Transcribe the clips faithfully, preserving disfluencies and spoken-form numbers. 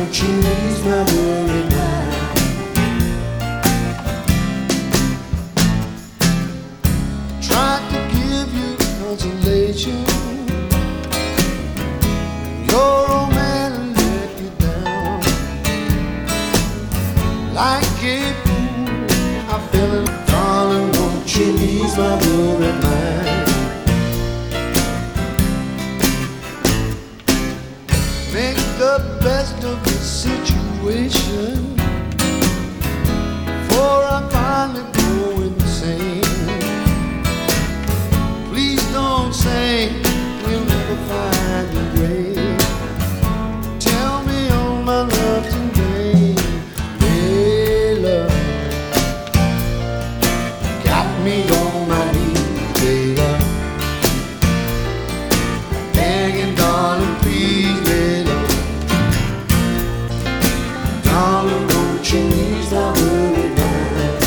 won't you ease my worried mind? Tried to give you consolation. Your old man let you down. Like a fool, I fell in. Darling, won't you ease my worried mind? Make the best of the situation, for I finally go insane. Please don't say we'll never find a way. Tell me all my love today. Layla, got me on my knees, Layla, begging, darling, please, Layla. Darling, won't you ease my worried mind?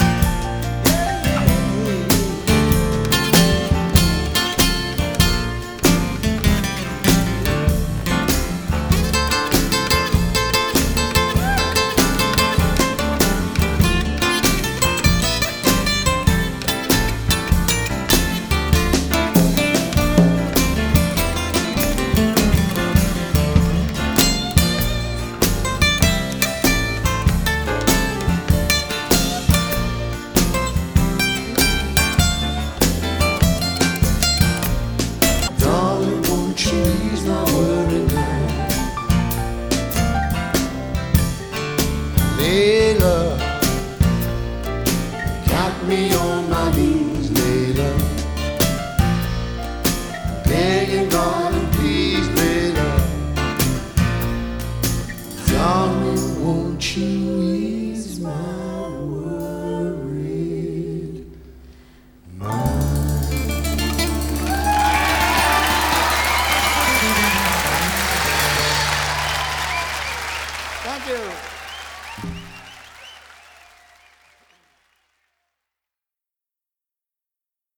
Darling, won't you ease my worried mind? Layla, got me on my knees, Layla, begging, darling, please, Layla. Darling, won't you ease my worried mind? Thank you.